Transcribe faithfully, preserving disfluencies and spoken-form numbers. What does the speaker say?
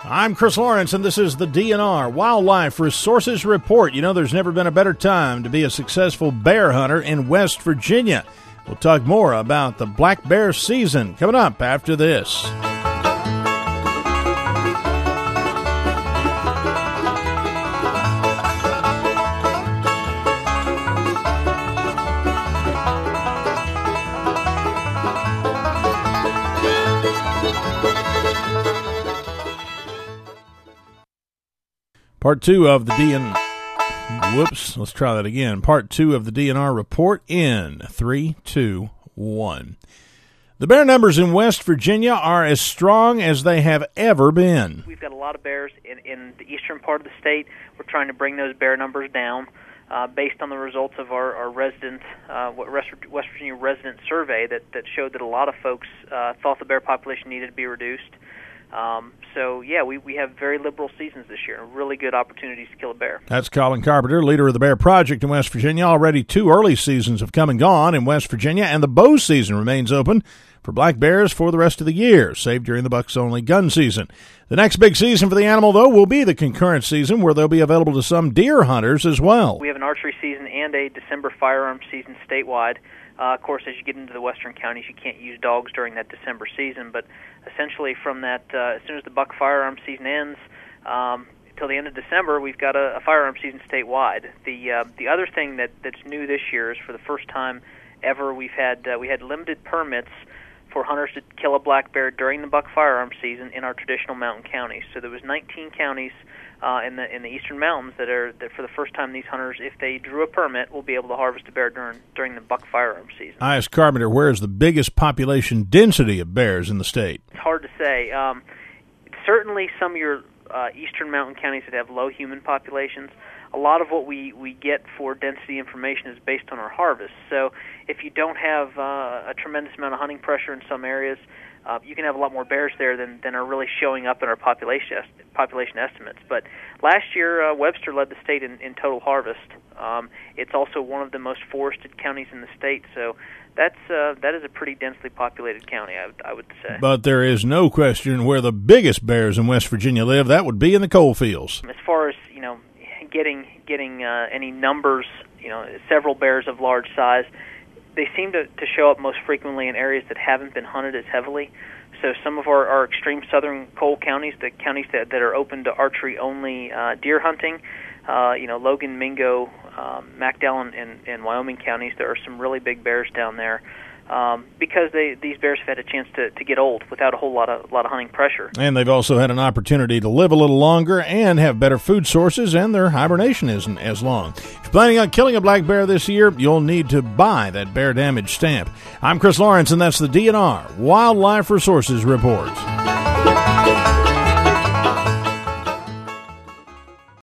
I'm Chris Lawrence, and this is the D N R Wildlife Resources Report. You know, there's never been a better time to be a successful bear hunter in West Virginia. We'll talk more about the black bear season coming up after this. Part two of the D N R, whoops, let's try that again. Part two of the D N R report in three, two, one. The bear numbers in West Virginia are as strong as they have ever been. We've got a lot of bears in, in the eastern part of the state. We're trying to bring those bear numbers down uh, based on the results of our, our resident, uh, West Virginia resident survey that, that showed that a lot of folks uh, thought the bear population needed to be reduced. Um, so, yeah, we, we have very liberal seasons this year, really good opportunities to kill a bear. That's Colin Carpenter, leader of the Bear Project in West Virginia. Already two early seasons have come and gone in West Virginia, and the bow season remains open for black bears for the rest of the year, save during the bucks-only gun season. The next big season for the animal, though, will be the concurrent season, where they'll be available to some deer hunters as well. We have an archery season and a December firearm season statewide. Uh, of course, as you get into the western counties, you can't use dogs during that December season, but essentially from that, uh, as soon as the buck firearm season ends, um, until the end of December, we've got a, a firearm season statewide. The uh, the other thing that, that's new this year is for the first time ever, we've had uh, we had limited permits for hunters to kill a black bear during the buck firearm season in our traditional mountain counties. So there was nineteen counties uh, in the in the eastern mountains that are that for the first time these hunters, if they drew a permit, will be able to harvest a bear during during the buck firearm season. I asked Carpenter, where is the biggest population density of bears in the state? It's hard to say. Um, certainly, some of your uh, eastern mountain counties that have low human populations. A lot of what we, we get for density information is based on our harvest. So if you don't have uh, a tremendous amount of hunting pressure in some areas, uh, you can have a lot more bears there than, than are really showing up in our population population estimates. But last year, uh, Webster led the state in, in total harvest. Um, it's also one of the most forested counties in the state, so that's uh, that is a pretty densely populated county, I, I would say. But there is no question where the biggest bears in West Virginia live. That would be in the coal fields. As far as, you know, getting getting uh, any numbers, you know, several bears of large size, they seem to, to show up most frequently in areas that haven't been hunted as heavily. So some of our, our extreme southern coal counties, the counties that, that are open to archery-only uh, deer hunting, uh, you know, Logan, Mingo, um, McDowell, and, and, and Wyoming counties, there are some really big bears down there. Um, because they, these bears have had a chance to, to get old without a whole lot of lot of hunting pressure. And they've also had an opportunity to live a little longer and have better food sources, and their hibernation isn't as long. If you're planning on killing a black bear this year, you'll need to buy that bear damage stamp. I'm Chris Lawrence, and that's the D N R Wildlife Resources Report.